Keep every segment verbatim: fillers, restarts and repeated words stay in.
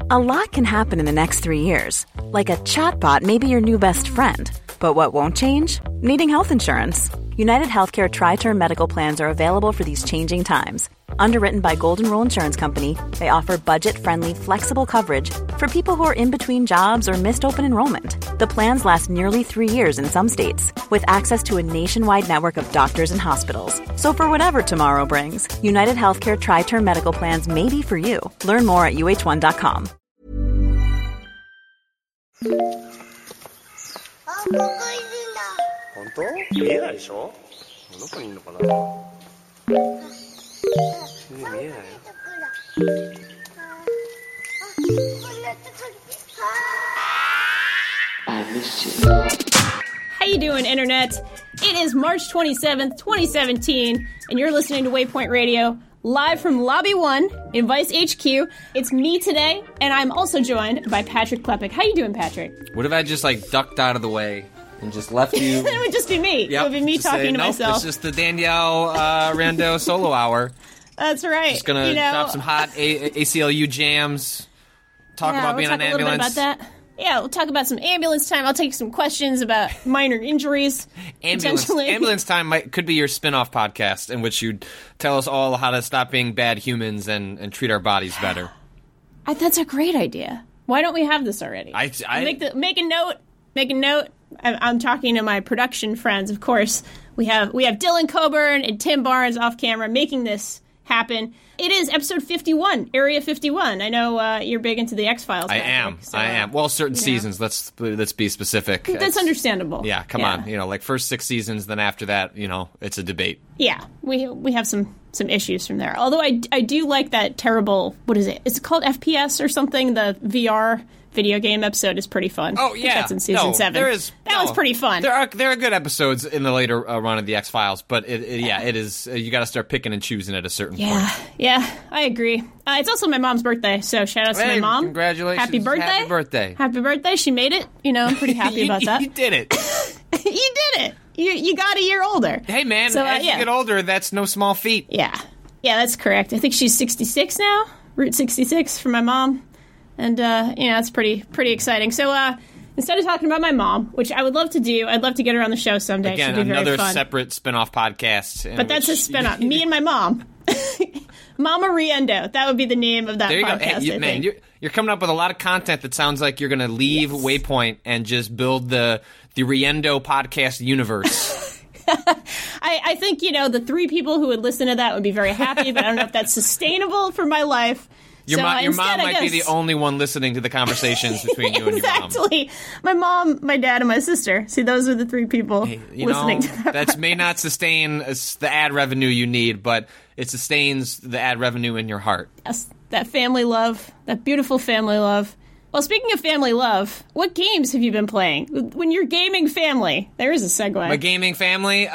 A lot can happen in the next three years. Like a chatbot may be your new best friend. But what won't change? Needing health insurance. United Healthcare Tri-Term Medical Plans are available for these changing times. Underwritten by Golden Rule Insurance Company, they offer budget-friendly, flexible coverage for people who are in between jobs or missed open enrollment. The plans last nearly three years in some states, with access to a nationwide network of doctors and hospitals. So for whatever tomorrow brings, United Healthcare Tri-Term Medical Plans may be for you. Learn more at U H one dot com. 本当？見えないでしょ？どこにいるのかな？見えないよ。 I miss you. How you doing, Internet? It is March twenty-seventh, twenty seventeen, and you're listening to Waypoint Radio, live from Lobby one in Vice H Q. It's me today, and I'm also joined by Patrick Klepek. How you doing, Patrick? What if I just, like, ducked out of the way and just left you? Then it would just be me. Yep, it would be me talking say, to nope, myself. It's just the Danielle uh, Rando solo hour. That's right. Just gonna you know, drop some hot a- ACLU jams, talk yeah, about we'll being talk on a little ambulance. bit about that. Yeah, we'll talk about some ambulance time. I'll take some questions about minor injuries. Ambulance, ambulance time might, could be your spin-off podcast in which you tell us all how to stop being bad humans and, and treat our bodies better. I, that's a great idea. Why don't we have this already? I, I make, the, make a note. Make a note. I'm, I'm talking to my production friends. Of course, we have we have Dylan Coburn and Tim Barnes off camera making this happen. It is episode fifty-one, Area fifty-one. I know uh, you're big into the X-Files. I Patrick, am. so, I am. Well, certain you know. seasons. Let's let's be specific. That's It's, understandable. Yeah, come yeah. on. You know, like first six seasons, then after that, you know, it's a debate. Yeah, we we have some some issues from there. Although I, I do like that terrible, what is it? Is it called F P S or something? The V R video game episode is pretty fun. Oh, yeah. That's in season no, seven. There is, that no, was pretty fun. There are there are good episodes in the later uh, run of the X-Files, but it, it, yeah, it is. Uh, you got to start picking and choosing at a certain yeah, point. Yeah, I agree. Uh, it's also my mom's birthday, so shout out to Hey, my mom. Congratulations. Happy birthday. Happy birthday. Happy birthday. She made it. You know, I'm pretty happy you, about that. You did it. You did it. You you got a year older. Hey, man, so, uh, as yeah. you get older, that's no small feat. Yeah. Yeah, that's correct. I think she's sixty-six now. Route sixty-six for my mom. And, uh, you know, it's pretty pretty exciting. So, uh, instead of talking about my mom, which I would love to do, I'd love to get her on the show someday. Again, She'd be another very fun. separate spin-off podcast. But that's a which, spin-off. Me and my mom. Mama Riendo. That would be the name of that there you podcast, go. Hey, you, I man, think. you're, you're coming up with a lot of content that sounds like you're going to leave Yes. Waypoint and just build the, the Riendo podcast universe. I, I think, you know, the three people who would listen to that would be very happy, but I don't know if that's sustainable for my life. Your, so, mo- uh, your instead, mom I might be guess- the only one listening to the conversations between you and your mom. Exactly. My mom, my dad, and my sister. See, those are the three people Hey, you listening know, to that. that may not sustain us- the ad revenue you need, but it sustains the ad revenue in your heart. Yes, that family love, that beautiful family love. Well, speaking of family love, what games have you been playing? When you're gaming family, there is a segue. My gaming family, um,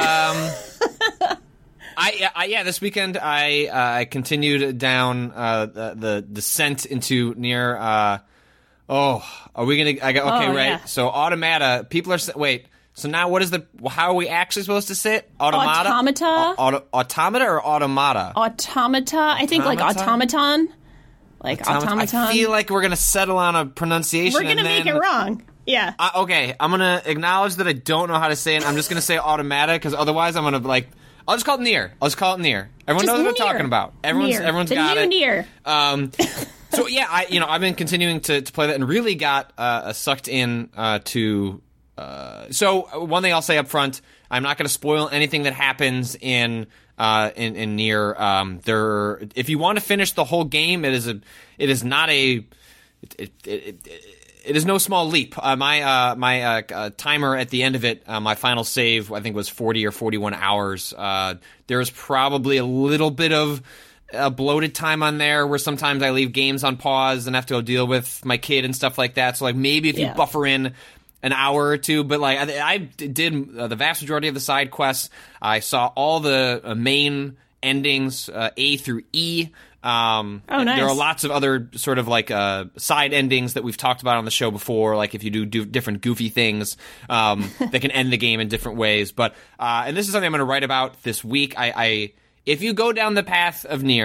I, I yeah, this weekend I uh, I continued down uh, the, the descent into near. Uh, oh, are we gonna? I got okay, Oh, right. yeah. So Automata, people are s- wait. So now, what is the? How are we actually supposed to say it? Automata, Automata? Au- auto, automata or automata? Automata? I think like Automata? automaton. Like automaton. I feel like we're gonna settle on a pronunciation. We're gonna and make then, it wrong. Yeah. Uh, okay, I'm gonna acknowledge that I don't know how to say it. I'm just gonna say automata because otherwise I'm gonna like. I'll just call it Nier. I'll just call it Nier. Everyone Just knows what Nier. I'm talking about. Everyone's Nier. everyone's The got new it. Nier. Um, so yeah, I you know I've been continuing to, to play that and really got uh, sucked in uh, to. Uh, so one thing I'll say up front, I'm not going to spoil anything that happens in uh, in, in Nier. Um, there, if you want to finish the whole game, it is a it is not a it it, it, it, it is no small leap. Uh, my uh, my uh, uh, timer at the end of it, uh, my final save, I think was forty or forty-one hours. Uh, there's probably a little bit of a bloated time on there where sometimes I leave games on pause and have to go deal with my kid and stuff like that. So like maybe if Yeah. you buffer in an hour or two, but like I, I did uh, the vast majority of the side quests. I saw all the uh, main endings, uh, A through E. Um, Oh, nice. There are lots of other sort of like uh, side endings that we've talked about on the show before, like if you do, do different goofy things um, that can end the game in different ways. But uh, and this is something I'm going to write about this week. I, I if you go down the path of Nier,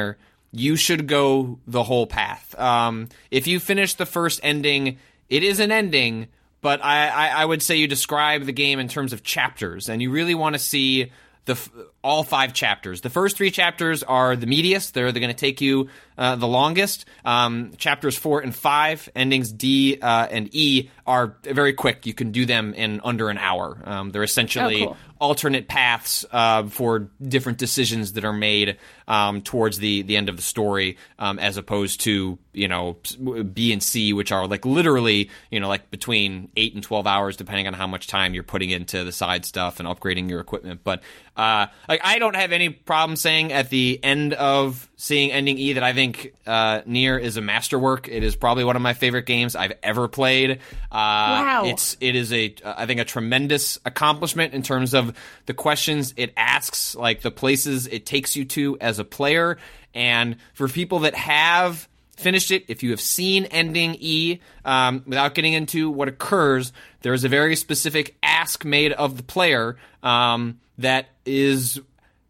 you should go the whole path. Um, if you finish the first ending, it is an ending, but I, I, I would say you describe the game in terms of chapters, and you really want to see the all five chapters. The first three chapters are the meatiest. They're, they're going to take you uh, the longest. Um, chapters four and five, endings D uh, and E, are very quick. You can do them in under an hour. Um, they're essentially oh, cool. alternate paths uh, for different decisions that are made um, towards the, the end of the story, um, as opposed to, you know, B and C, which are like literally, you know, like between eight and twelve hours, depending on how much time you're putting into the side stuff and upgrading your equipment. But uh, like, I don't have any problem saying at the end of seeing ending E that I think uh, Nier is a masterwork. It is probably one of my favorite games I've ever played. Uh, wow. It's, it is a, I think, a tremendous accomplishment in terms of the questions it asks, like the places it takes you to as a player. And for people that have finished it, if you have seen ending E, um, without getting into what occurs, there is a very specific ask made of the player um, that is...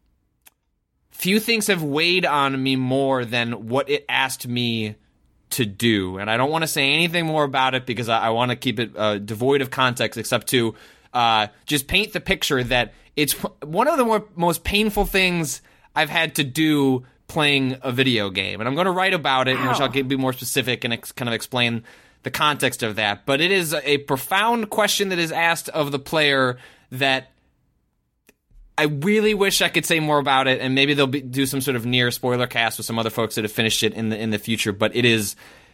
Few things have weighed on me more than what it asked me to do. And I don't want to say anything more about it because I, I want to keep it uh, devoid of context, except to uh, just paint the picture that it's one of the more, most painful things I've had to do playing a video game. And I'm going to write about it, wow. in which I'll get, be more specific and ex- kind of explain the context of that. But it is a profound question that is asked of the player that I really wish I could say more about it, and maybe they'll be, do some sort of Nier spoiler cast with some other folks that have finished it in the in the future. But it is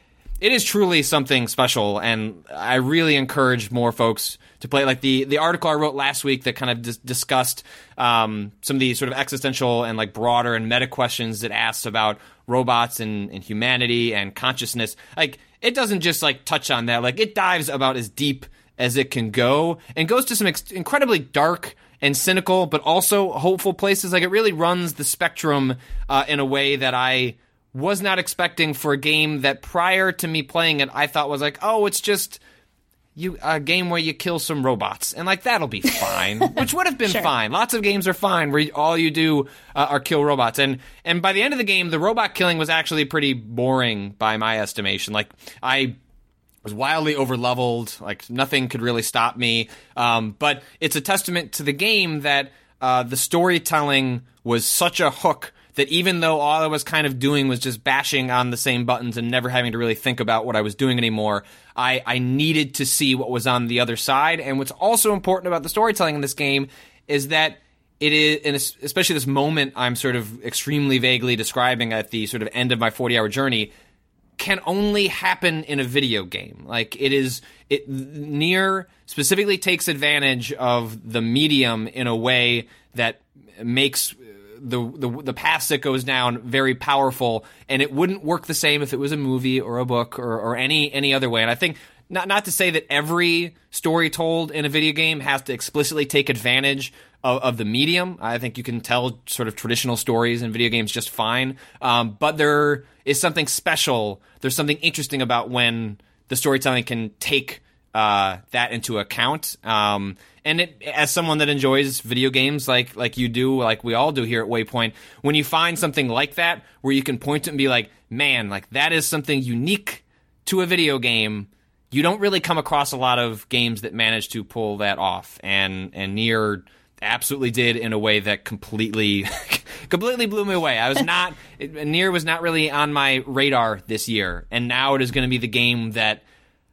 it is truly something special, and I really encourage more folks to play. Like the the article I wrote last week that kind of dis- discussed um, some of the sort of existential and like broader and meta questions that asked about robots and, and humanity and consciousness. Like, it doesn't just like touch on that. Like, it dives about as deep as it can go and goes to some ex- incredibly dark and cynical, but also hopeful places. Like, it really runs the spectrum uh, in a way that I was not expecting for a game that prior to me playing it, I thought was like, oh, it's just you a game where you kill some robots. And, like, that'll be fine, which would have been sure. fine. Lots of games are fine where all you do uh, are kill robots. And, and by the end of the game, the robot killing was actually pretty boring by my estimation. Like, I... was wildly over-leveled, like nothing could really stop me. Um, but it's a testament to the game that uh, the storytelling was such a hook that even though all I was kind of doing was just bashing on the same buttons and never having to really think about what I was doing anymore, I, I needed to see what was on the other side. And what's also important about the storytelling in this game is that it is, and especially this moment I'm sort of extremely vaguely describing at the sort of end of my forty-hour journey, can only happen in a video game. Like, it is, it Nier specifically takes advantage of the medium in a way that makes the, the the paths that goes down very powerful, and it wouldn't work the same if it was a movie or a book or, or any any other way. And I think, not not to say that every story told in a video game has to explicitly take advantage of, of the medium. I think you can tell sort of traditional stories in video games just fine. Um, but there is something special. There's something interesting about when the storytelling can take uh, that into account. Um, and it, as someone that enjoys video games like like you do, like we all do here at Waypoint, when you find something like that where you can point to it and be like, man, like that is something unique to a video game, you don't really come across a lot of games that manage to pull that off. And and Nier absolutely did in a way that completely completely blew me away. I was not Nier was not really on my radar this year, and now it is going to be the game that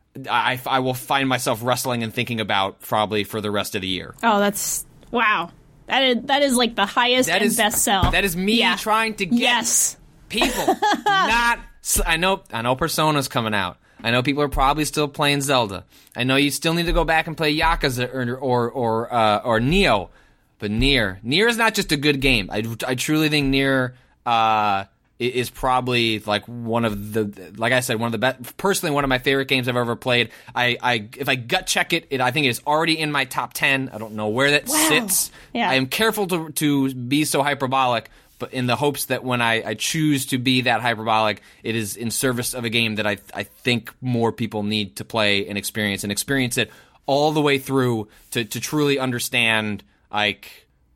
I, I will find myself wrestling and thinking about probably for the rest of the year. Oh, that's wow. That is that is like the highest that and is, best sell. That is me yeah. trying to get yes. people not. I know I know Persona's coming out. I know people are probably still playing Zelda. I know you still need to go back and play Yakuza or or or, uh, or Nioh. But Nier, Nier is not just a good game. I, I truly think Nier uh, is probably like one of the, like I said, one of the best. Personally, one of my favorite games I've ever played. I, I if I gut check it, it, I think it is already in my top ten. I don't know where that wow. sits. Yeah. I am careful to to be so hyperbolic, but in the hopes that when I, I choose to be that hyperbolic, it is in service of a game that I I think more people need to play and experience and experience it all the way through to to truly understand. Like,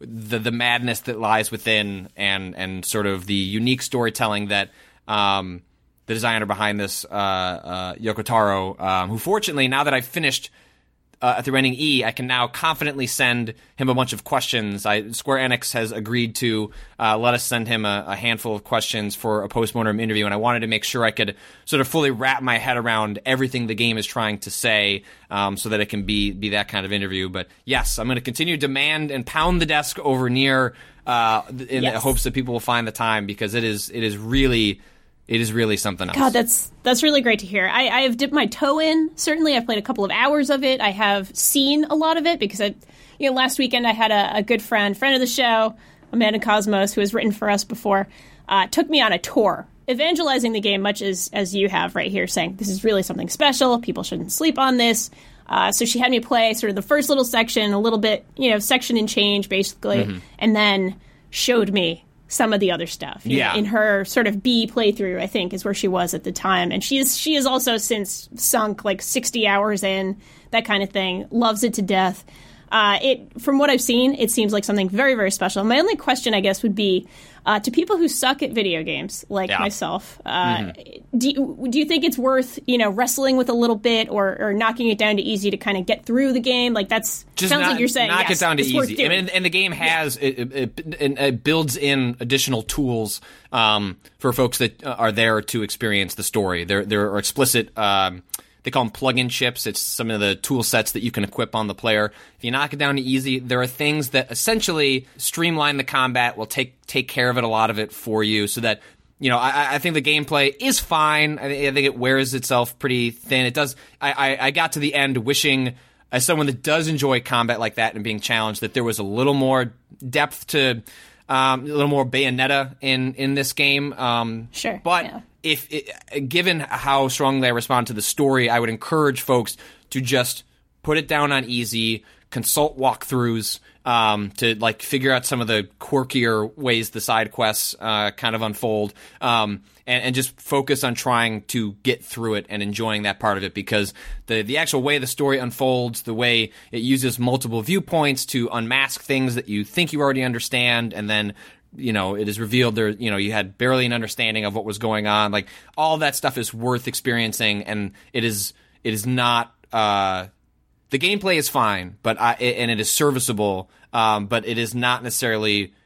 the the madness that lies within, and and sort of the unique storytelling that um, the designer behind this, uh, uh, Yoko Taro, um, who fortunately, now that I've finished uh, through ending E, I can now confidently send him a bunch of questions. I, Square Enix has agreed to uh, let us send him a, a handful of questions for a post-mortem interview, and I wanted to make sure I could sort of fully wrap my head around everything the game is trying to say, um, so that it can be be that kind of interview. But yes, I'm going to continue to demand and pound the desk over near uh, in yes. the hopes that people will find the time, because it is it is really... It is really something else. God, that's that's really great to hear. I, I have dipped my toe in. Certainly, I've played a couple of hours of it. I have seen a lot of it because I, you know, last weekend I had a, a good friend, friend of the show, Amanda Cosmos, who has written for us before, uh, took me on a tour, evangelizing the game much as as you have right here, saying this is really something special. People shouldn't sleep on this. Uh, so she had me play sort of the first little section, a little bit, you know, section and change basically, mm-hmm. and then showed me some of the other stuff. Yeah. Know, in her sort of B playthrough, I think, is where she was at the time. And she is, she is also since sunk like sixty hours in, that kind of thing. Loves it to death. Uh, it, from what I've seen, it seems like something very, very special. My only question, I guess, would be uh, to people who suck at video games, like yeah. myself. Uh, mm-hmm. Do you, do you think it's worth, you know, wrestling with a little bit, or, or knocking it down to easy to kind of get through the game? Like that's just sounds not, like you're saying knock yes, it down to it's easy. worth I doing. mean, and the game has yeah. it, it, it, it builds in additional tools um, for folks that are there to experience the story. There there are explicit. Um, They call them plug-in chips. It's some of the tool sets that you can equip on the player. If you knock it down to easy, there are things that essentially streamline the combat, will take take care of it, a lot of it for you, so that, you know, I, I think the gameplay is fine. I, I think it wears itself pretty thin. It does. I, I, I got to the end wishing, as someone that does enjoy combat like that and being challenged, that there was a little more depth to, um, a little more Bayonetta in in this game. Um, sure, but. Yeah. If it, given how strongly I respond to the story, I would encourage folks to just put it down on easy, consult walkthroughs um, to like figure out some of the quirkier ways the side quests uh, kind of unfold, um, and, and just focus on trying to get through it and enjoying that part of it, because the the actual way the story unfolds, the way it uses multiple viewpoints to unmask things that you think you already understand, and then, you know, it is revealed there, you know, you had barely an understanding of what was going on. Like, all that stuff is worth experiencing, and it is, it is not, uh, the gameplay is fine, but I, and it is serviceable, um, but it is not necessarily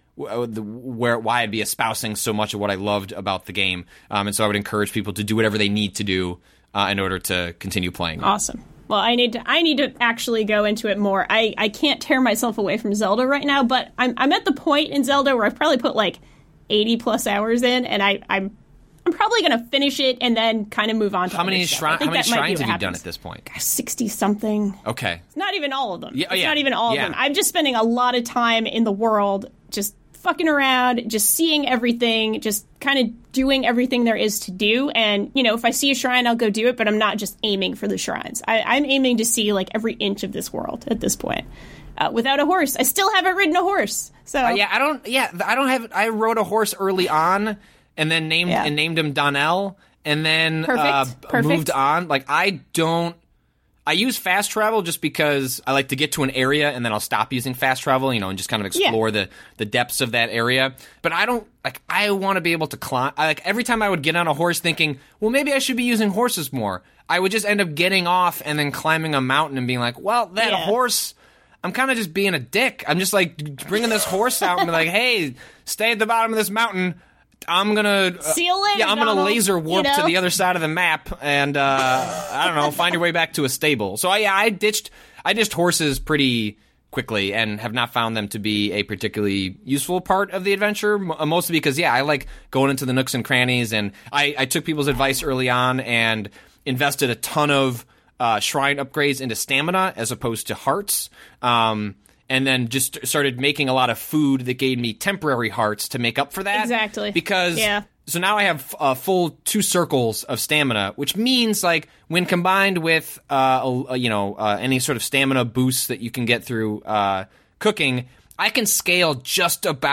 where, why I'd be espousing so much of what I loved about the game. Um, and so I would encourage people to do whatever they need to do, uh, in order to continue playing. Awesome. Well, I need to I need to actually go into it more. I, I can't tear myself away from Zelda right now, but I'm I'm at the point in Zelda where I've probably put like eighty plus hours in, and I I'm I'm probably gonna finish it and then kind of move on to how other many stuff. shri- how many shrines have you happens. done at this point? Sixty something. Okay, it's not even all of them. Yeah, it's yeah. not even all yeah. of them. I'm just spending a lot of time in the world, just fucking around, just seeing everything, just kind of doing everything there is to do. And, you know, if I see a shrine, I'll go do it, but I'm not just aiming for the shrines. I, I'm aiming to see, like, every inch of this world at this point. Uh, without a horse. I still haven't ridden a horse. So uh, yeah, I don't, yeah, I don't have, I rode a horse early on, and then named, yeah. and named him Donnell, and then Perfect. Uh, Perfect. moved on. Like, I don't, I use fast travel just because I like to get to an area and then I'll stop using fast travel, you know, and just kind of explore yeah. the, the depths of that area. But I don't, like, I want to be able to climb. I, like, every time I would get on a horse thinking, well, maybe I should be using horses more, I would just end up getting off and then climbing a mountain and being like, well, that yeah. horse, I'm kind of just being a dick. I'm just, like, bringing this horse out and be like, hey, stay at the bottom of this mountain. I'm gonna uh, see you later. Yeah, I'm gonna Donald. laser warp you know? to the other side of the map, and uh, I don't know, find your way back to a stable. So I, yeah, I ditched, I ditched horses pretty quickly, and have not found them to be a particularly useful part of the adventure. Mostly because, yeah, I like going into the nooks and crannies, and I, I took people's advice early on and invested a ton of uh, shrine upgrades into stamina as opposed to hearts. Um, And then just started making a lot of food that gave me temporary hearts to make up for that. Exactly. Because, yeah. so now I have a full two circles of stamina, which means, like, when combined with, uh, a, a, you know, uh, any sort of stamina boosts that you can get through uh, cooking, I can scale just about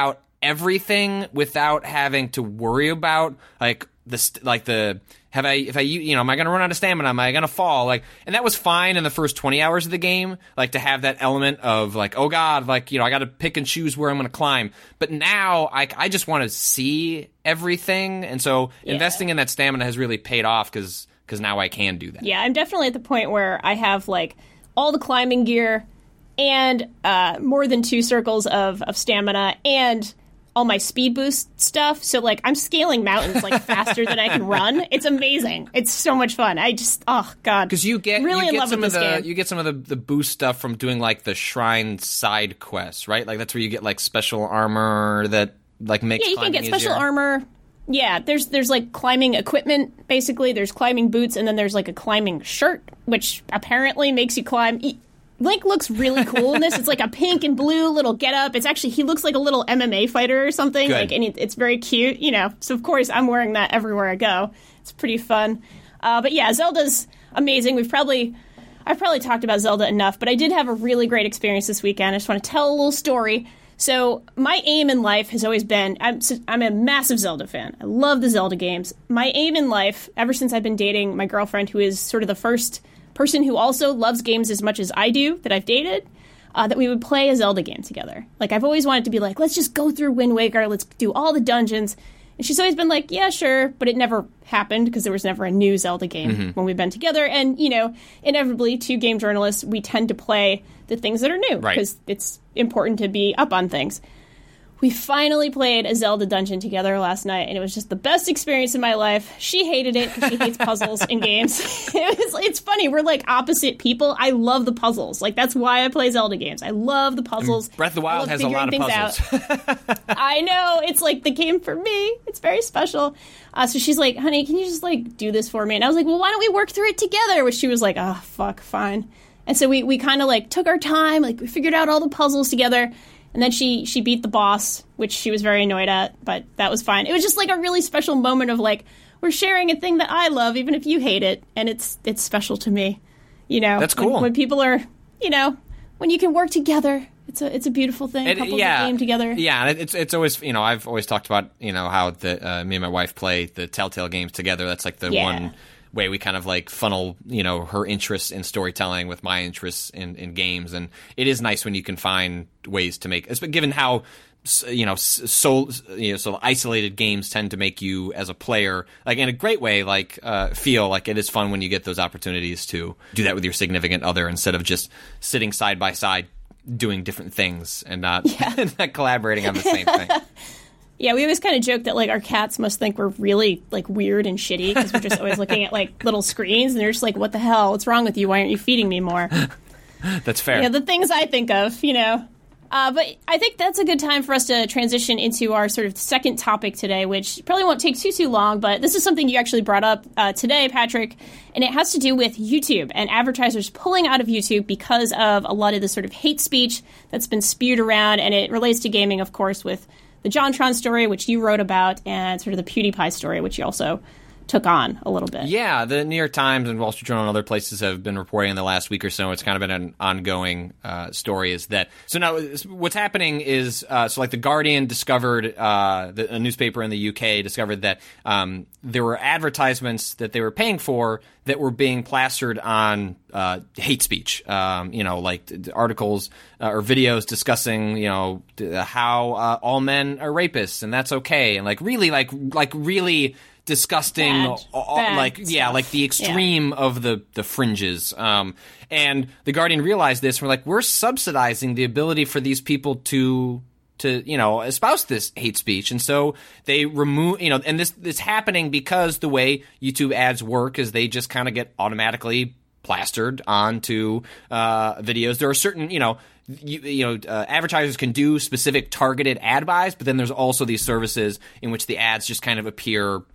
everything without having to worry about like the st- like the have I if I you know am I going to run out of stamina, am I going to fall, like, and that was fine in the first twenty hours of the game, like to have that element of like, oh god, like, you know, I got to pick and choose where I'm going to climb. But now I I just want to see everything, and so yeah. investing in that stamina has really paid off because because now I can do that. Yeah, I'm definitely at the point where I have like all the climbing gear and uh, more than two circles of of stamina and all my speed boost stuff. So, like, I'm scaling mountains, like, faster than I can run. It's amazing. It's so much fun. I just, oh, God. Because you get, really you in get love some with of this the, game. you get some of the, the boost stuff from doing, like, the shrine side quests, right? Like, that's where you get, like, special armor that, like, makes Yeah, you can get climbing special easier. armor. Yeah, there's, there's, like, climbing equipment, basically. There's climbing boots, and then there's, like, a climbing shirt, which apparently makes you climb... E- Link looks really cool in this. It's like a pink and blue little getup. It's actually, he looks like a little M M A fighter or something. Good. Like, and it, it's very cute, you know. So, of course, I'm wearing that everywhere I go. It's pretty fun. Uh, but yeah, Zelda's amazing. We've probably, I've probably talked about Zelda enough, but I did have a really great experience this weekend. I just want to tell a little story. So, my aim in life has always been, I'm, I'm a massive Zelda fan. I love the Zelda games. My aim in life, ever since I've been dating my girlfriend, who is sort of the first person who also loves games as much as I do, that I've dated, uh, that we would play a Zelda game together. Like, I've always wanted to be like, let's just go through Wind Waker, let's do all the dungeons. And she's always been like, yeah, sure, but it never happened because there was never a new Zelda game mm-hmm. when we've been together. And, you know, inevitably, two game journalists, we tend to play the things that are new because right. it's important to be up on things. We finally played a Zelda dungeon together last night, and it was just the best experience in my life. She hated it because she hates puzzles in games. It was, it's funny. We're like opposite people. I love the puzzles. Like, that's why I play Zelda games. I love the puzzles. And Breath of the Wild has a lot of puzzles. I know. It's like the game for me. It's very special. Uh, so she's like, honey, can you just like do this for me? And I was like, well, why don't we work through it together? Which she was like, oh, fuck, fine. And so we, we kind of like took our time. Like, we figured out all the puzzles together. And then she, she beat the boss, which she was very annoyed at, but that was fine. It was just like a really special moment of like, we're sharing a thing that I love, even if you hate it, and it's it's special to me. You know, that's cool. When, when people are, you know, when you can work together, it's a it's a beautiful thing. It, Couples yeah, that game together. Yeah, and it's it's always, you know, I've always talked about, you know, how the uh, me and my wife play the Telltale games together. That's like the yeah. one way we kind of like funnel, you know, her interests in storytelling with my interests in, in games. And it is nice when you can find ways to make, given how, you know, so, you know, so isolated games tend to make you as a player, like in a great way, like uh, feel like it is fun when you get those opportunities to do that with your significant other instead of just sitting side by side doing different things and not, yeah. not collaborating on the same thing. Yeah, we always kind of joke that, like, our cats must think we're really, like, weird and shitty because we're just always looking at, like, little screens, and they're just like, what the hell? What's wrong with you? Why aren't you feeding me more? That's fair. Yeah, the things I think of, you know. Uh, but I think that's a good time for us to transition into our sort of second topic today, which probably won't take too, too long, but this is something you actually brought up uh, today, Patrick, and it has to do with YouTube and advertisers pulling out of YouTube because of a lot of the sort of hate speech that's been spewed around, and it relates to gaming, of course, with the JonTron story, which you wrote about, and sort of the PewDiePie story, which you also took on a little bit. Yeah, the New York Times and Wall Street Journal and other places have been reporting in the last week or so. It's kind of been an ongoing uh, story. Is that so? Now, what's happening is uh, so like the Guardian discovered, uh, the, a newspaper in the U K discovered that um, there were advertisements that they were paying for that were being plastered on uh, hate speech. Um, you know, like articles uh, or videos discussing, you know, how uh, all men are rapists and that's okay, and like really, like like really. disgusting, bad, all, bad like stuff. yeah, like the extreme yeah. of the the fringes. Um, and the Guardian realized this. We're like, we're subsidizing the ability for these people to to you know espouse this hate speech, and so they remove you know, and this this happening because the way YouTube ads work is they just kind of get automatically plastered onto uh, videos. There are certain you know. You, you know, uh, advertisers can do specific targeted ad buys, but then there's also these services in which the ads just kind of appear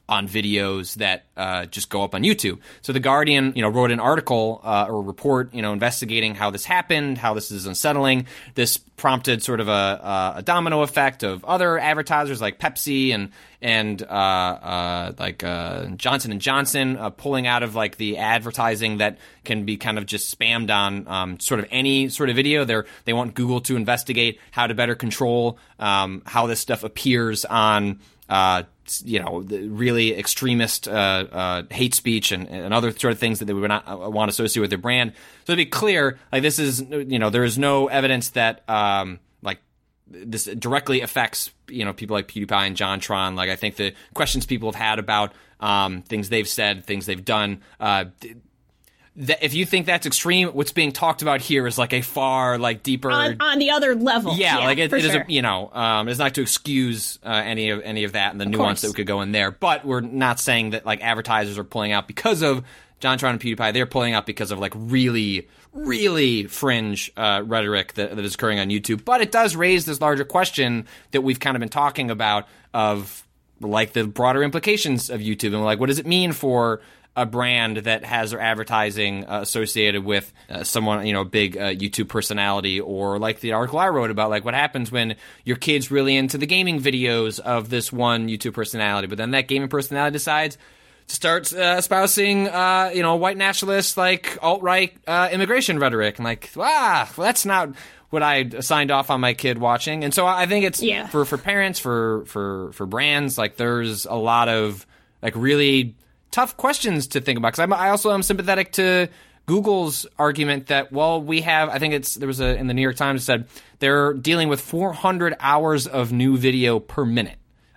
on videos that uh, just go up on YouTube. So The Guardian, you know, wrote an article uh, or report, you know, investigating how this happened, how this is unsettling. This prompted sort of a, a domino effect of other advertisers like Pepsi and and uh, uh, like uh, Johnson and Johnson uh, pulling out of like the advertising that can be kind of just spammed on um, sort of any sort of video. They they want Google to investigate how to better control um, how this stuff appears on Uh, you know, the really extremist uh, uh, hate speech and, and other sort of things that they would not uh, want to associate with their brand. So to be clear, like this is, you know, there is no evidence that um, like this directly affects, you know, people like PewDiePie and JonTron. Like I think the questions people have had about um, things they've said, things they've done. Uh, That if you think that's extreme, what's being talked about here is like a far like deeper on, on the other level. Yeah, yeah like it, it sure. isn't, you know, um, it's not to excuse uh, any of any of that and the of nuance course. that could go in there. But we're not saying that like advertisers are pulling out because of JonTron and PewDiePie. They're pulling out because of like really, really fringe uh, rhetoric that, that is occurring on YouTube. But it does raise this larger question that we've kind of been talking about of like the broader implications of YouTube and like what does it mean for a brand that has their advertising uh, associated with uh, someone, you know, a big uh, YouTube personality, or like the article I wrote about, like what happens when your kid's really into the gaming videos of this one YouTube personality, but then that gaming personality decides to start uh, espousing, uh, you know, white nationalist, like alt-right uh, immigration rhetoric, and like, ah, well, that's not what I signed off on my kid watching. And so I think it's yeah. for for parents, for for for brands, like there's a lot of like really tough questions to think about, because I also am sympathetic to Google's argument that, well, we have, I think it's, there was a, in the New York Times, it said they're dealing with four hundred hours of new video per minute.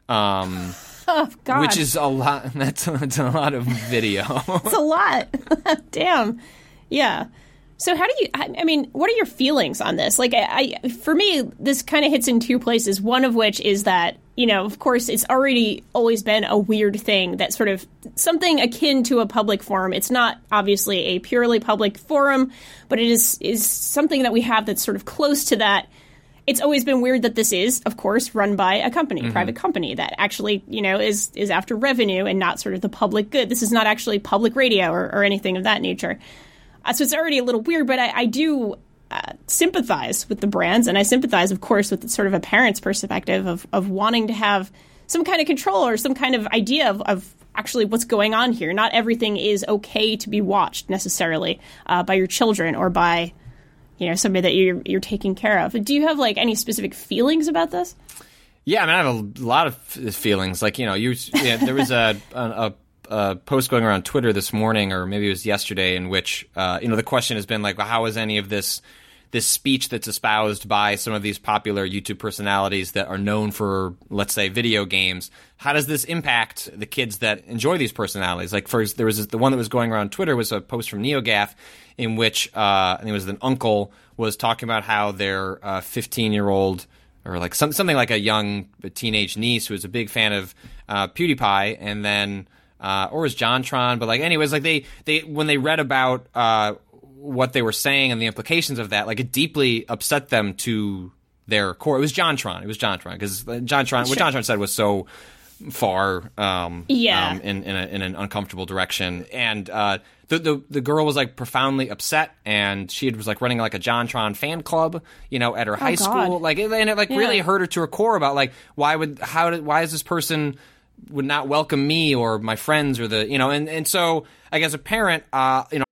Um, oh, God. Which is a lot, that's, that's a lot of video. It's a lot. Damn. Yeah. So how do you, I mean, what are your feelings on this? Like, I, I for me, this kind of hits in two places, one of which is that, you know, of course, it's already always been a weird thing that sort of something akin to a public forum. It's not obviously a purely public forum, but it is is something that we have that's sort of close to that. It's always been weird that this is, of course, run by a company, a Mm-hmm. private company that actually, you know, is is after revenue and not sort of the public good. This is not actually public radio or, or anything of that nature. Uh, so it's already a little weird, but I, I do uh, sympathize with the brands, and I sympathize, of course, with sort of a parent's perspective of, of wanting to have some kind of control or some kind of idea of, of actually what's going on here. Not everything is okay to be watched necessarily uh, by your children or by, you know, somebody that you're you're taking care of. Do you have like any specific feelings about this? Yeah, I mean, I have a lot of feelings. Like, you know, you yeah, there was a, a, a a post going around Twitter this morning, or maybe it was yesterday, in which uh, you know the question has been like, well, how is any of this this speech that's espoused by some of these popular YouTube personalities that are known for, let's say, video games, how does this impact the kids that enjoy these personalities? Like, first, there was this, the one that was going around Twitter was a post from NeoGAF in which uh, I think it was an uncle was talking about how their uh, fifteen-year-old or like some, something like a young a teenage niece who was a big fan of uh, PewDiePie, and then Uh, or was JonTron, but like, anyways, like they, they when they read about uh, what they were saying and the implications of that, like it deeply upset them to their core. It was JonTron. It was JonTron because JonTron, what JonTron said was so far, um, yeah, um, in in, a, in an uncomfortable direction, and uh, the, the the girl was like profoundly upset, and she was like running like a JonTron fan club, you know, at her high God. school, like, and it like yeah. really hurt her to her core about like why would how did why is this person would not welcome me or my friends or the, you know, and, and so like as a parent, uh, you know.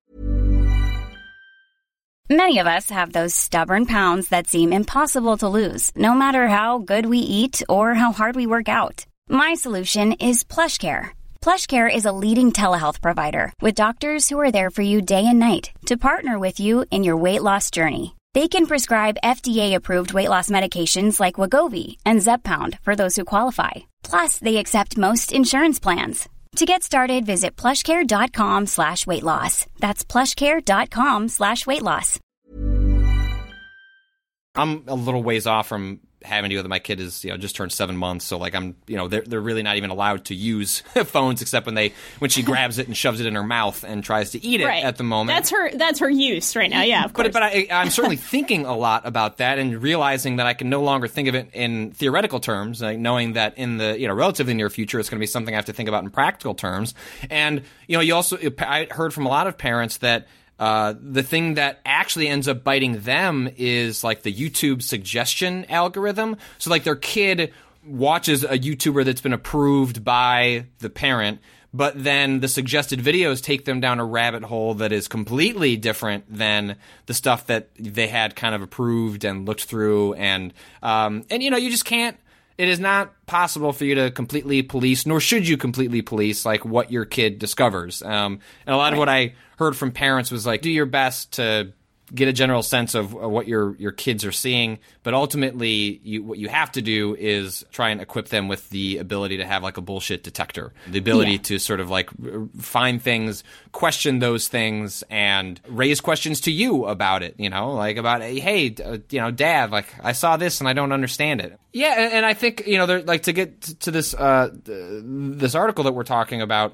Many of us have those stubborn pounds that seem impossible to lose, no matter how good we eat or how hard we work out. My solution is PlushCare. PlushCare is a leading telehealth provider with doctors who are there for you day and night to partner with you in your weight loss journey. They can prescribe F D A-approved weight loss medications like Wegovy and Zepbound for those who qualify. Plus, they accept most insurance plans. To get started, visit plushcare.com slash weight loss. That's plushcare.com slash weight loss. I'm a little ways off from having to do with it. My kid is, you know, just turned seven months, so like I'm, you know, they're they're really not even allowed to use phones except when they when she grabs it and shoves it in her mouth and tries to eat it right. at the moment. That's her that's her use right now. Yeah, of course. But but I, I'm certainly thinking a lot about that and realizing that I can no longer think of it in theoretical terms, like knowing that in the you know relatively near future it's going to be something I have to think about in practical terms. And you know, you also I heard from a lot of parents that. Uh, the thing that actually ends up biting them is like the YouTube suggestion algorithm. So like their kid watches a YouTuber that's been approved by the parent, but then the suggested videos take them down a rabbit hole that is completely different than the stuff that they had kind of approved and looked through. And, um, and you know, you just can't. It is not possible for you to completely police, nor should you completely police, like what your kid discovers. Um, and a lot right. of what I heard from parents was like, do your best to get a general sense of what your, your kids are seeing. But ultimately, you, what you have to do is try and equip them with the ability to have like a bullshit detector, the ability yeah. to sort of like find things, question those things, and raise questions to you about it, you know, like about, hey, uh, you know, Dad, like I saw this and I don't understand it. Yeah, and, and I think, you know, they're like to get to this uh, this article that we're talking about,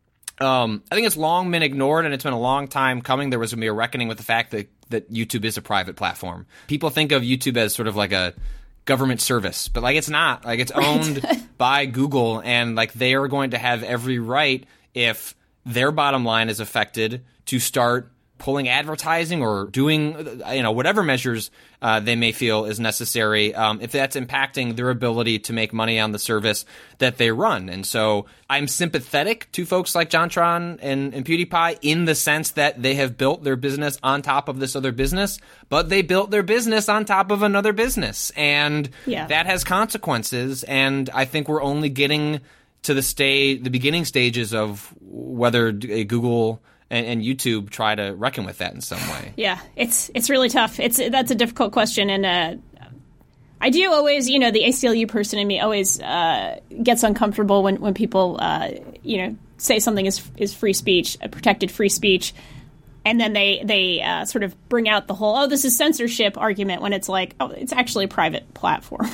Um, I think it's long been ignored, and it's been a long time coming. There was going to be a reckoning with the fact that, that YouTube is a private platform. People think of YouTube as sort of like a government service, but like it's not. Like it's owned right. by Google, and like they are going to have every right, if their bottom line is affected, to start pulling advertising or doing, you know, whatever measures uh, they may feel is necessary, um, if that's impacting their ability to make money on the service that they run. And so I'm sympathetic to folks like JonTron and, and PewDiePie in the sense that they have built their business on top of this other business, but they built their business on top of another business. And yeah. that has consequences. And I think we're only getting to the stage, the beginning stages of whether a Google And, and YouTube try to reckon with that in some way. Yeah, it's it's really tough. It's that's a difficult question, and uh, I do always, you know, the A C L U person in me always uh, gets uncomfortable when when people, uh, you know, say something is is free speech, uh, protected free speech, and then they they uh, sort of bring out the whole oh this is censorship argument when it's like oh it's actually a private platform,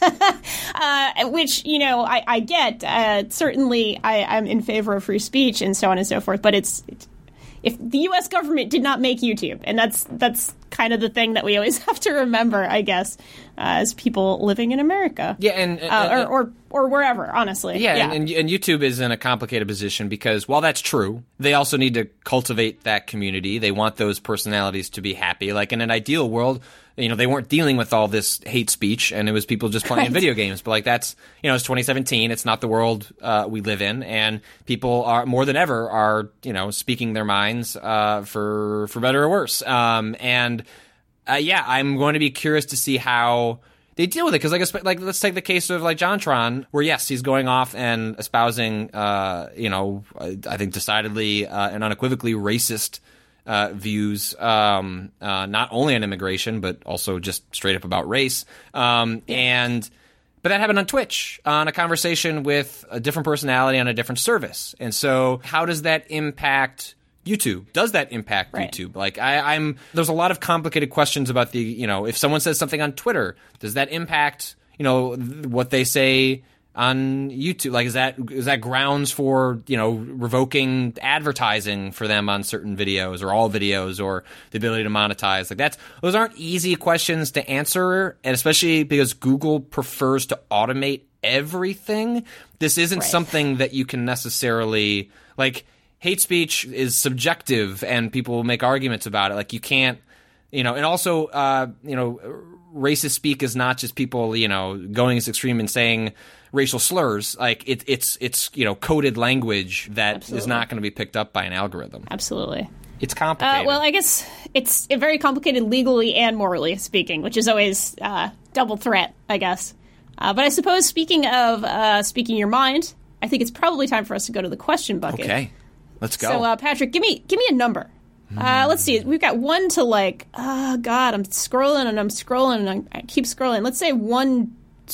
uh, which you know I, I get uh, certainly I, I'm in favor of free speech and so on and so forth, but it's. it's if the U S government did not make YouTube, and that's that's kind of the thing that we always have to remember, I guess, uh, as people living in America. Yeah, and, and, uh, and or, or or wherever, honestly. Yeah, yeah. And, and YouTube is in a complicated position because while that's true, they also need to cultivate that community. They want those personalities to be happy. Like in an ideal world, you know, they weren't dealing with all this hate speech, and it was people just playing right. video games. But like that's, you know, it's twenty seventeen. It's not the world uh, we live in, and people are more than ever are, you know, speaking their minds uh, for for better or worse. Um, and uh, yeah, I'm going to be curious to see how they deal with it, because like, like let's take the case of like JonTron, where yes, he's going off and espousing, uh, you know, I think decidedly uh, and unequivocally racist. Uh, views, um, uh, not only on immigration, but also just straight up about race. Um, and but that happened on Twitch, on a conversation with a different personality on a different service. And so how does that impact YouTube? Does that impact right. YouTube? Like I, I'm, there's a lot of complicated questions about the, you know, if someone says something on Twitter, does that impact, you know, th- what they say on YouTube? Like, is that is that grounds for, you know, revoking advertising for them on certain videos or all videos, or the ability to monetize? Like, that's those aren't easy questions to answer, and especially because Google prefers to automate everything. This isn't right. something that you can necessarily, like, hate speech is subjective, and people will make arguments about it. Like, you can't, you know, and also, uh, you know, racist speak is not just people, you know, going as extreme and saying racial slurs. Like it, it's it's you know coded language that Absolutely. Is not going to be picked up by an algorithm. Absolutely, it's complicated. Uh, well, I guess it's very complicated legally and morally speaking, which is always uh, double threat, I guess. Uh, but I suppose speaking of uh, speaking your mind, I think it's probably time for us to go to the question bucket. Okay, let's go. So, uh, Patrick, give me give me a number. Mm. Uh, let's see. We've got one to like. Oh God, I'm scrolling and I'm scrolling and I'm, I keep scrolling. Let's say one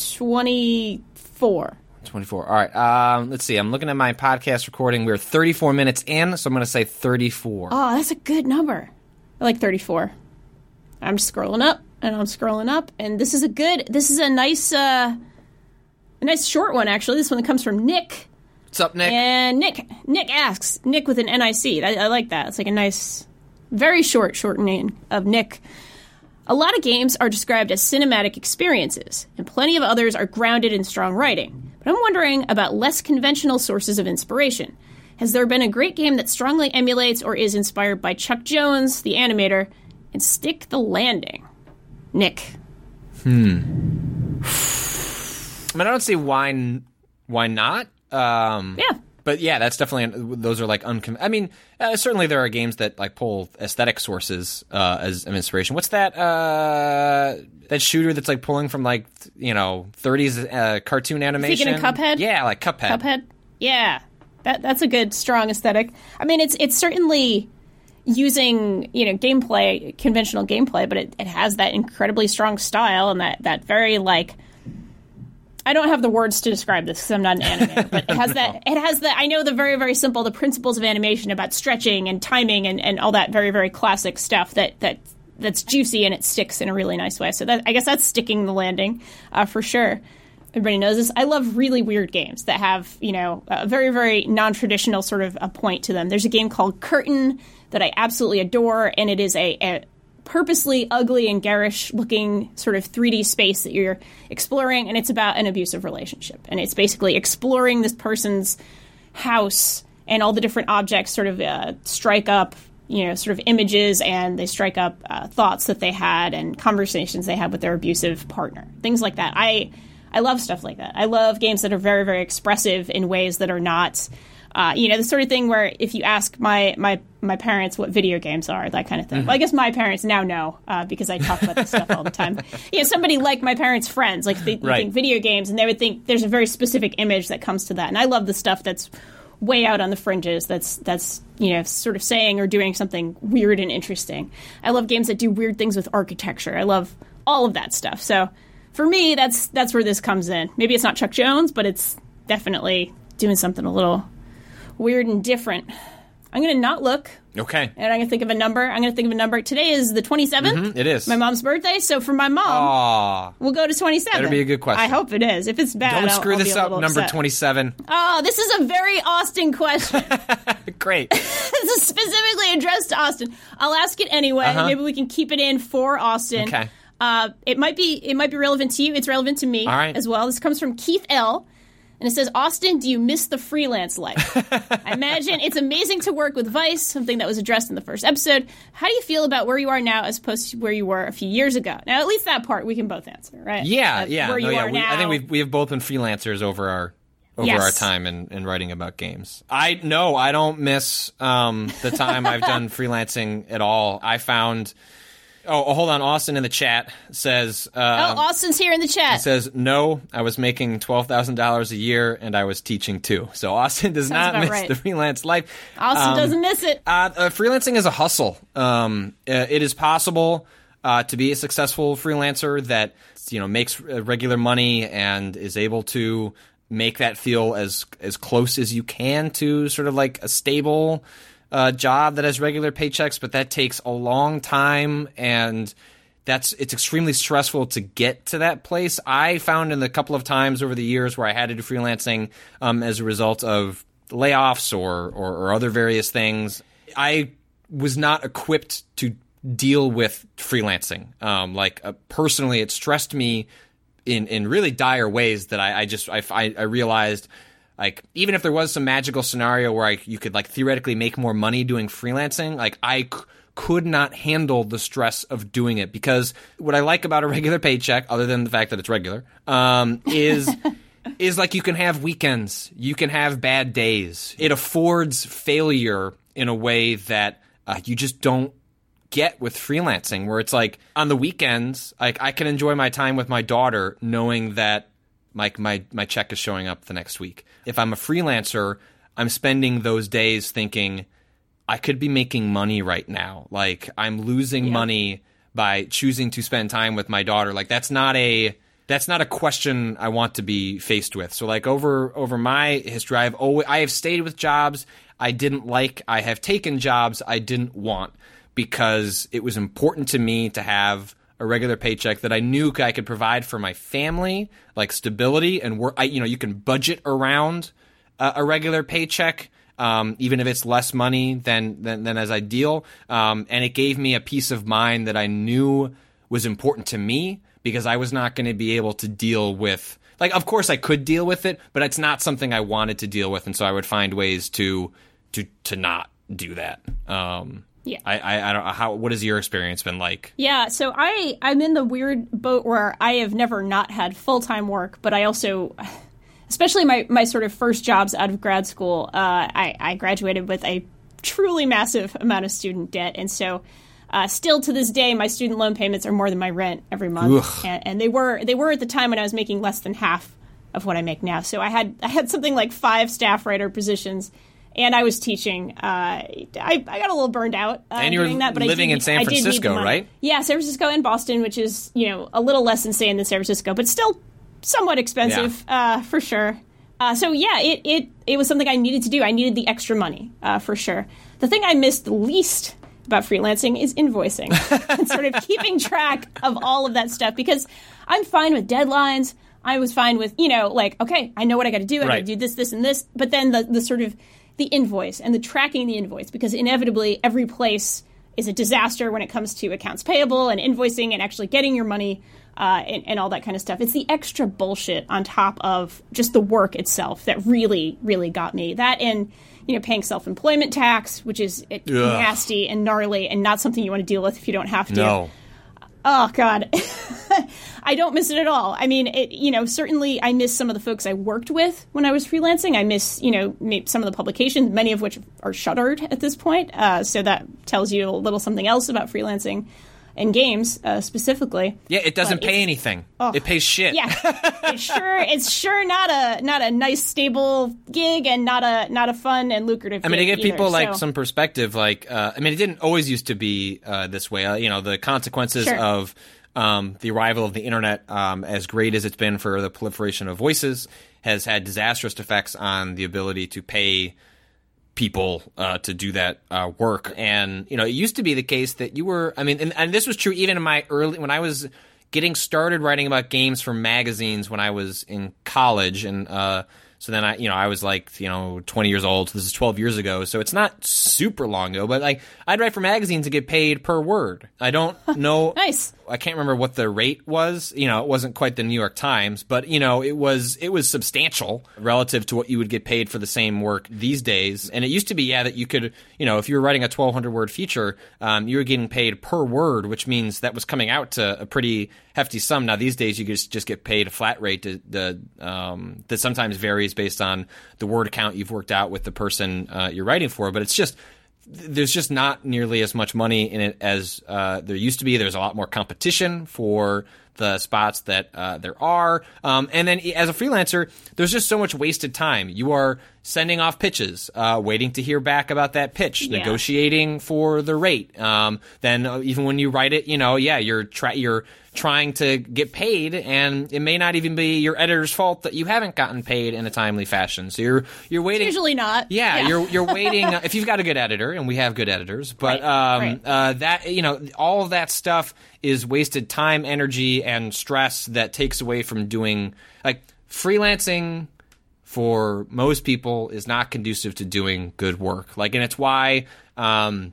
twenty. Four. twenty-four. All right. Um, let's see. I'm looking at my podcast recording. We're thirty-four minutes in, so I'm going to say thirty-four. Oh, that's a good number. I like thirty-four. I'm just scrolling up. and I'm scrolling up, and this is a good, this is a nice, uh, a nice short one, actually. This one that comes from Nick. What's up, Nick? And Nick, Nick asks, Nick with an N I C. I, I like that. It's like a nice, very short shortening of Nick. A lot of games are described as cinematic experiences, and plenty of others are grounded in strong writing. But I'm wondering about less conventional sources of inspiration. Has there been a great game that strongly emulates or is inspired by Chuck Jones, the animator, and Stick the Landing? Nick. Hmm. I mean, I don't see why, why not. Um, yeah. But yeah, that's definitely, those are like, uncon- I mean, uh, certainly there are games that like pull aesthetic sources uh, as an inspiration. What's that, uh, that shooter that's like pulling from like, you know, thirties uh, cartoon animation? Thinking of Cuphead? Yeah, like Cuphead. Cuphead? Yeah. That That's a good, strong aesthetic. I mean, it's it's certainly using, you know, gameplay, conventional gameplay, but it, it has that incredibly strong style and that, that very, like, I don't have the words to describe this because I'm not an animator, but it has no. that, it has the, I know the very, very simple, the principles of animation about stretching and timing and, and all that very, very classic stuff that, that that's juicy and it sticks in a really nice way. So that, I guess that's sticking the landing uh, for sure. Everybody knows this. I love really weird games that have, you know, a very, very non-traditional sort of a point to them. There's a game called Curtain that I absolutely adore, and it is a, a purposely ugly and garish-looking sort of three D space that you're exploring, and it's about an abusive relationship. And it's basically exploring this person's house, and all the different objects sort of uh, strike up, you know, sort of images, and they strike up uh, thoughts that they had and conversations they had with their abusive partner. Things like that. I... I love stuff like that. I love games that are very, very expressive in ways that are not, uh, you know, the sort of thing where if you ask my my, my parents what video games are, that kind of thing. Mm-hmm. Well, I guess my parents now know uh, because I talk about this stuff all the time. You know, somebody like my parents' friends, like they right. think video games, and they would think there's a very specific image that comes to that. And I love the stuff that's way out on the fringes, that's, that's you know, sort of saying or doing something weird and interesting. I love games that do weird things with architecture. I love all of that stuff. So for me, that's that's where this comes in. Maybe it's not Chuck Jones, but it's definitely doing something a little weird and different. I'm going to not look. Okay. And I'm going to think of a number. I'm going to think of a number. Today is the twenty-seventh. Mm-hmm, it is. My mom's birthday. So for my mom, Aww. we'll go to twenty-seven. That'll be a good question. I hope it is. If it's bad, Don't I'll, screw I'll this be a up, little number upset. twenty-seven. Oh, this is a very Austin question. Great. This is specifically addressed to Austin. I'll ask it anyway. Uh-huh. Maybe we can keep it in for Austin. Okay. Uh, it might be it might be relevant to you. It's relevant to me All right. as well. This comes from Keith L. And it says, Austin, do you miss the freelance life? I imagine it's amazing to work with Vice, something that was addressed in the first episode. How do you feel about where you are now as opposed to where you were a few years ago? Now, at least that part we can both answer, right? Yeah, uh, yeah. Where no, you yeah. are We, now. I think we've, we have both been freelancers over our over Yes. our time in, in writing about games. I No, I don't miss um, the time I've done freelancing at all. I found... Oh, hold on. Austin in the chat says... Uh, oh, Austin's here in the chat. says, no, I was making twelve thousand dollars a year and I was teaching too. So Austin does Sounds not miss right. the freelance life. Austin Um, doesn't miss it. Uh, uh, freelancing is a hustle. Um, uh, it is possible uh, to be a successful freelancer that, you know, makes uh, regular money and is able to make that feel as as close as you can to sort of like a stable uh, job that has regular paychecks, but that takes a long time, and that's it's extremely stressful to get to that place. I found in the couple of times over the years where I had to do freelancing um, as a result of layoffs or, or or other various things, I was not equipped to deal with freelancing. Um, like uh, personally, it stressed me in in really dire ways that I, I just I, I realized. Like, even if there was some magical scenario where I, you could, like, theoretically make more money doing freelancing, like, I c- could not handle the stress of doing it. Because what I like about a regular paycheck, other than the fact that it's regular, um, is, is, like, you can have weekends. You can have bad days. It affords failure in a way that uh, you just don't get with freelancing, where it's, like, on the weekends, like, I can enjoy my time with my daughter knowing that My, my my check is showing up the next week. If I'm a freelancer, I'm spending those days thinking, I could be making money right now. Like, I'm losing yeah. money by choosing to spend time with my daughter. Like, that's not a that's not a question I want to be faced with. So, like, over over my history, I've always I have stayed with jobs I didn't like. I have taken jobs I didn't want because it was important to me to have a a regular paycheck that I knew I could provide for my family, like stability and work. I, you know, you can budget around uh, a regular paycheck. Um, even if it's less money than, than, than as ideal. Um, and it gave me a peace of mind that I knew was important to me because I was not going to be able to deal with, like, of course I could deal with it, but it's not something I wanted to deal with. And so I would find ways to, to, to not do that. Um, yeah. I, I, I don't know how, what has your experience been like? Yeah. So I, I'm in the weird boat where I have never not had full-time work, but I also, especially my, my sort of first jobs out of grad school, uh, I, I graduated with a truly massive amount of student debt. And so uh, still to this day, my student loan payments are more than my rent every month. And, and they were they were at the time when I was making less than half of what I make now. So I had I had something like five staff writer positions, and I was teaching. Uh, I, I got a little burned out uh, and you were doing that. But living I did, in San Francisco, right? Yeah, San Francisco and Boston, which is, you know, a little less insane than San Francisco, but still somewhat expensive, yeah. uh, for sure. Uh, so yeah, it, it it was something I needed to do. I needed the extra money, uh, for sure. The thing I missed the least about freelancing is invoicing and sort of keeping track of all of that stuff, because I'm fine with deadlines. I was fine with, you know, like, okay, I know what I got to do. I right. got to do this, this, and this. But then the, the sort of the invoice and the tracking the invoice, because inevitably every place is a disaster when it comes to accounts payable and invoicing and actually getting your money. Uh, and, and all that kind of stuff. It's the extra bullshit on top of just the work itself that really, really got me. That and, you know, paying self-employment tax, which is it, nasty and gnarly and not something you want to deal with if you don't have to. No. Oh, God. I don't miss it at all. I mean, it, you know, certainly I miss some of the folks I worked with when I was freelancing. I miss, you know, some of the publications, many of which are shuttered at this point. Uh, so that tells you a little something else about freelancing. And games, uh, specifically. Yeah, it doesn't pay anything. Oh, it pays shit. Yeah, it's sure it's sure not a not a nice stable gig and not a not a fun and lucrative. I mean, to give either, people like so. some perspective, like uh, I mean, it didn't always used to be uh, this way. Uh, you know, the consequences sure. of um, the arrival of the internet, um, as great as it's been for the proliferation of voices, has had disastrous effects on the ability to pay people uh, to do that uh, work. And, you know, it used to be the case that you were, I mean, and, and this was true even in my early, when I was getting started writing about games for magazines when I was in college. And uh, so then I, you know, I was like, you know, twenty years old. So this is twelve years ago. So it's not super long ago, but like I'd write for magazines to get paid per word. I don't know. Nice. I can't remember what the rate was. You know, it wasn't quite the New York Times, but you know, it was it was substantial relative to what you would get paid for the same work these days. And it used to be, yeah, that you could, you know, if you were writing a twelve hundred word feature, um, you were getting paid per word, which means that was coming out to a pretty hefty sum. Now these days, you just just get paid a flat rate to, the um, that sometimes varies based on the word count you've worked out with the person uh, you're writing for. But it's just there's just not nearly as much money in it as uh, there used to be. There's a lot more competition for the spots that uh, there are. Um, and then as a freelancer, there's just so much wasted time. You are sending off pitches, uh, waiting to hear back about that pitch, yeah. negotiating for the rate. Um, then uh, even when you write it, you know, yeah, you're try- you're trying to get paid, and it may not even be your editor's fault that you haven't gotten paid in a timely fashion. So you're you're waiting. It's usually not. Yeah, yeah. you're you're waiting if you've got a good editor, and we have good editors. But right, um, right. Uh, that you know, all of that stuff is wasted time, energy, and stress that takes away from doing like freelancing. For most people, is not conducive to doing good work. Like, and it's why um,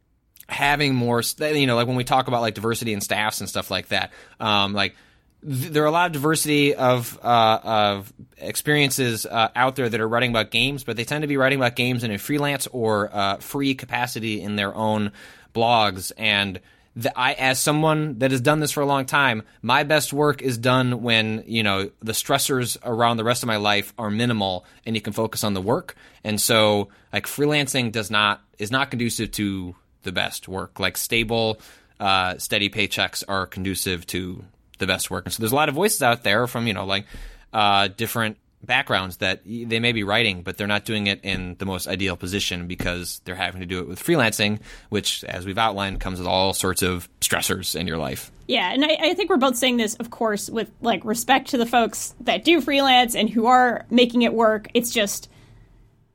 having more, you know, like when we talk about like diversity in staffs and stuff like that, um, like th- there are a lot of diversity of uh, of experiences uh, out there that are writing about games, but they tend to be writing about games in a freelance or uh, free capacity in their own blogs. And The, I, as someone that has done this for a long time, my best work is done when, you know, the stressors around the rest of my life are minimal and you can focus on the work. And so, like, freelancing does not is not conducive to the best work. Like, stable, uh, steady paychecks are conducive to the best work. And so there's a lot of voices out there from, you know, like, uh, different backgrounds that they may be writing, but they're not doing it in the most ideal position because they're having to do it with freelancing, which, as we've outlined, comes with all sorts of stressors in your life. Yeah, and I, I think we're both saying this, of course, with like respect to the folks that do freelance and who are making it work. It's just,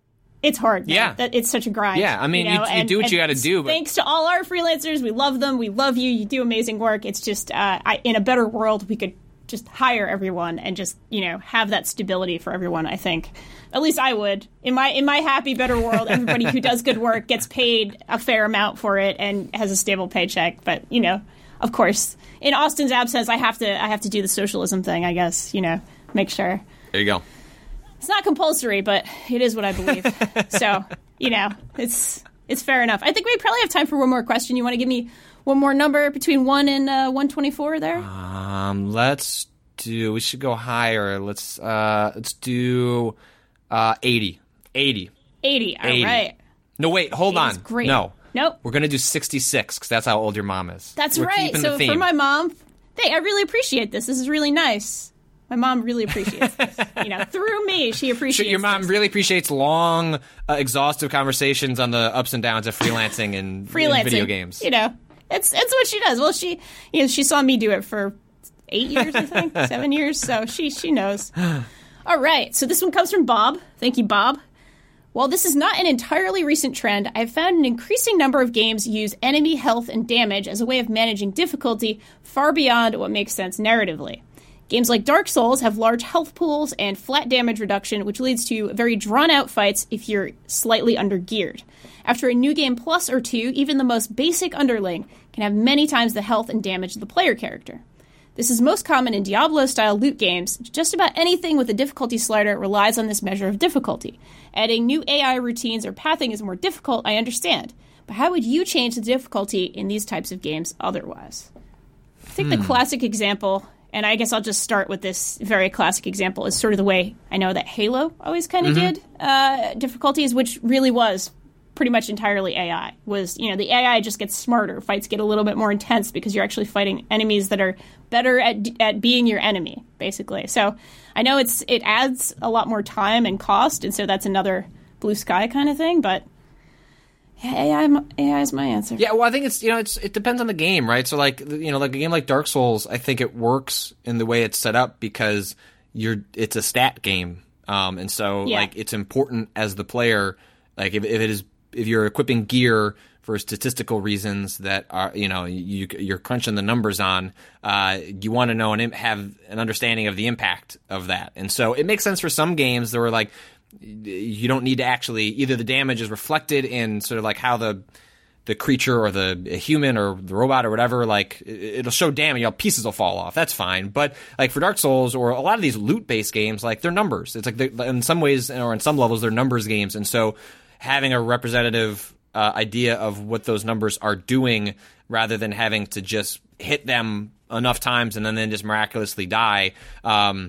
it's hard. Yeah. That it's such a grind. Yeah, I mean, you, know? you, you and, do what you got to and do. But thanks to all our freelancers. We love them. We love you. You do amazing work. It's just, uh, I, in a better world, we could just hire everyone and just, you know, have that stability for everyone, I think. At least I would. In my in my happy, better world, everybody who does good work gets paid a fair amount for it and has a stable paycheck. But, you know, of course, in Austin's absence, I have to I have to do the socialism thing, I guess, you know, make sure. There you go. It's not compulsory, but it is what I believe. So, you know, it's it's fair enough. I think we probably have time for one more question. You want to give me one more number between one and uh, one twenty-four there? Um, let's do. We should go higher. Let's uh, let's do uh, eighty. Eighty. Eighty. All eighty. right. No, wait. Hold on. Great. No. Nope. We're gonna do sixty-six because that's how old your mom is. That's We're right. keeping So the theme. for my mom, hey, I really appreciate this. This is really nice. My mom really appreciates this. You know, through me, she appreciates Sure, your mom this. really appreciates long, uh, exhaustive conversations on the ups and downs of freelancing and, freelancing and video games. You know, it's it's what she does. Well, she you know she saw me do it for eight years, I think, seven years. So she she knows. All right. So this one comes from Bob. Thank you, Bob. While this is not an entirely recent trend, I've found an increasing number of games use enemy health and damage as a way of managing difficulty far beyond what makes sense narratively. Games like Dark Souls have large health pools and flat damage reduction, which leads to very drawn-out fights if you're slightly under-geared. After a new game plus or two, even the most basic underling can have many times the health and damage of the player character. This is most common in Diablo-style loot games. Just about anything with a difficulty slider relies on this measure of difficulty. Adding new A I routines or pathing is more difficult, I understand. But how would you change the difficulty in these types of games otherwise? I think Hmm. the classic example... And I guess I'll just start with this very classic example. Is sort of the way I know that Halo always kind of Mm-hmm. did uh, difficulties, which really was pretty much entirely A I. Was, you know, the A I just gets smarter. Fights get a little bit more intense because you're actually fighting enemies that are better at at being your enemy, basically. So I know it's it adds a lot more time and cost, and so that's another blue sky kind of thing. But yeah, A I, A I is my answer. Yeah, well, I think it's you know it's it depends on the game, right? So like you know like a game like Dark Souls, I think it works in the way it's set up because you're it's a stat game, um, and so Yeah. like it's important as the player, like if, if it is if you're equipping gear for statistical reasons that are you know you you're crunching the numbers on, uh, you want to know and have an understanding of the impact of that, and so it makes sense for some games that were like. You don't need to actually either the damage is reflected in sort of like how the the creature or the human or the robot or whatever, like it'll show damage, you know, pieces will fall off. That's fine. But like for Dark Souls or a lot of these loot based games, like they're numbers. It's like they're, in some ways or in some levels they're numbers games, and so having a representative uh, idea of what those numbers are doing rather than having to just hit them enough times and then, then just miraculously die. Um,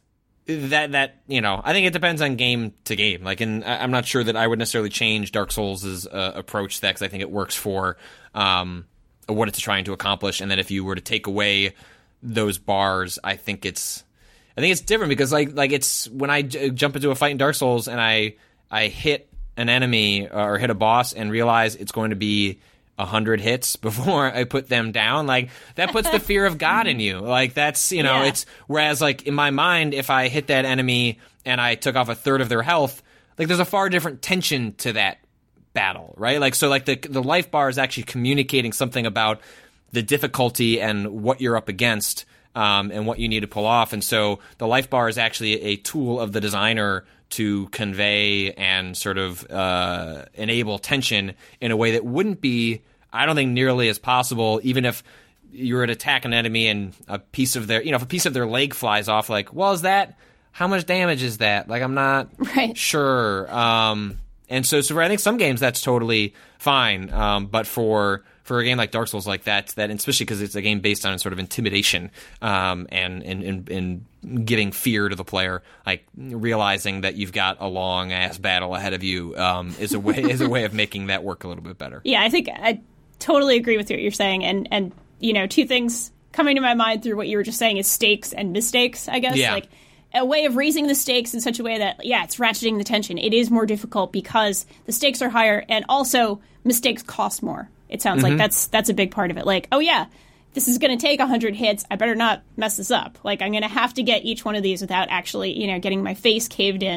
That that you know, I think it depends on game to game. Like, and I'm not sure that I would necessarily change Dark Souls' uh, approach to that because I think it works for um, what it's trying to accomplish. And then if you were to take away those bars, I think it's I think it's different because like like it's when I j- jump into a fight in Dark Souls and I I hit an enemy or hit a boss and realize it's going to be a hundred hits before I put them down, like that puts the fear of God in you. Like that's, you know, Yeah. it's whereas like in my mind, if I hit that enemy and I took off a third of their health, like there's a far different tension to that battle, right? Like, so like the, the life bar is actually communicating something about the difficulty and what you're up against, um, and what you need to pull off. And so the life bar is actually a tool of the designer to convey and sort of uh, enable tension in a way that wouldn't be, I don't think, nearly as possible, even if you were to attack an enemy and a piece of their, you know, if a piece of their leg flies off, like, well, is that, how much damage is that? Like, I'm not Right. sure. Um, and so, so for, I think some games that's totally fine. Um, but for, for a game like Dark Souls like that, that especially because it's a game based on sort of intimidation, um, and, and, and, and giving fear to the player, like realizing that you've got a long ass battle ahead of you, um, is a way, is a way of making that work a little bit better. Yeah, I think I totally agree with what you're saying. And, and you know, two things coming to my mind through what you were just saying is stakes and mistakes, I guess. Yeah. Like a way of raising the stakes in such a way that, yeah, it's ratcheting the tension. It is more difficult because the stakes are higher and also mistakes cost more. It sounds Mm-hmm. like that's that's a big part of it. Like, oh, yeah, this is going to take one hundred hits. I better not mess this up. Like, I'm going to have to get each one of these without actually, you know, getting my face caved in.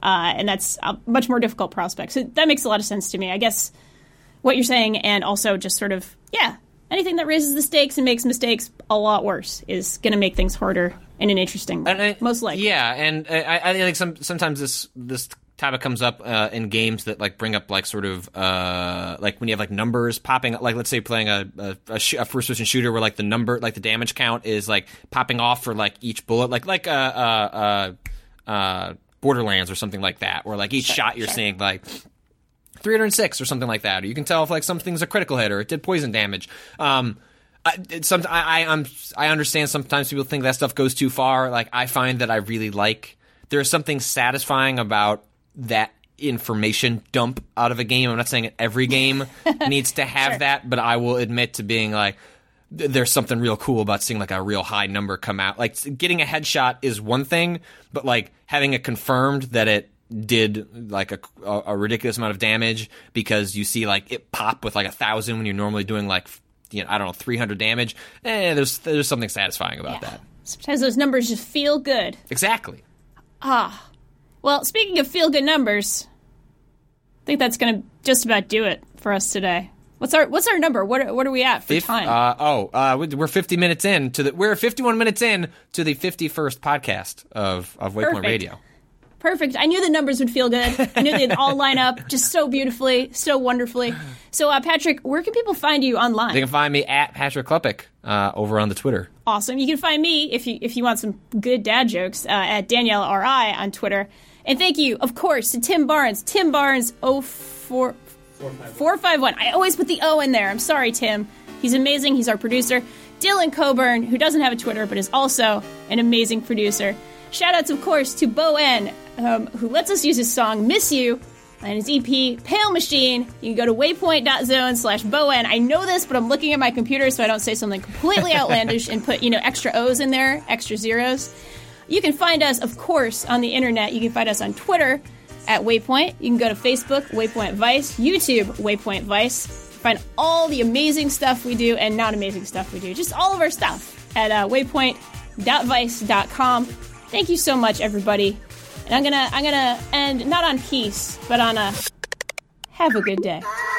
Uh, and that's a much more difficult prospect. So that makes a lot of sense to me. I guess what you're saying, and also just sort of, yeah, anything that raises the stakes and makes mistakes a lot worse is going to make things harder in an interesting way, I, most likely. Yeah, and I, I think some, sometimes this this topic comes up uh, in games that like bring up like sort of uh, like when you have like numbers popping up, like let's say playing a a, a, sh- a first person shooter where like the number, like the damage count is like popping off for like each bullet, like like uh uh uh, uh Borderlands or something like that, or like each sure, shot you're sure. seeing like three hundred six or something like that, or you can tell if like something's a critical hit or it did poison damage. Um, I, some, I, I, I'm, I understand sometimes people think that stuff goes too far. Like I find that I really like, there's something satisfying about that information dump out of a game. I'm not saying every game needs to have sure. that, but I will admit to being like, th- there's something real cool about seeing like a real high number come out. Like getting a headshot is one thing, but like having it confirmed that it did like a, a ridiculous amount of damage because you see like it pop with like a thousand when you're normally doing like, you know, I don't know, three hundred damage. Eh, there's there's something satisfying about yeah. that. Sometimes those numbers just feel good. Exactly. Ah. Well, speaking of feel good numbers, I think that's going to just about do it for us today. What's our What's our number? What What are we at for Fif- time? Uh, oh, uh, we're fifty minutes in to the. We're fifty-one minutes in to the fifty-first podcast of of Waypoint Perfect. Radio. Perfect. I knew the numbers would feel good. I knew they'd all line up just so beautifully, so wonderfully. So, uh, Patrick, where can people find you online? They can find me at Patrick Klepek uh, over on the Twitter. Awesome. You can find me, if you if you want some good dad jokes, uh, at Danielle R I on Twitter. And thank you, of course, to Tim Barnes. Tim Barnes, oh four four five one. I always put the O in there. I'm sorry, Tim. He's amazing. He's our producer. Dylan Coburn, who doesn't have a Twitter, but is also an amazing producer. Shout-outs, of course, to Bo N, um, who lets us use his song Miss You and his E P Pale Machine. You can go to waypoint.zone slash Bo N. I know this, but I'm looking at my computer so I don't say something completely outlandish and put, you know, extra O's in there, extra zeros. You can find us, of course, on the internet. You can find us on Twitter at Waypoint. You can go to Facebook, Waypoint Vice, YouTube, Waypoint Vice. Find all the amazing stuff we do and not amazing stuff we do. Just all of our stuff at uh, waypoint dot vice dot com. Thank you so much, everybody. And I'm gonna I'm gonna end not on peace, but on a have a good day.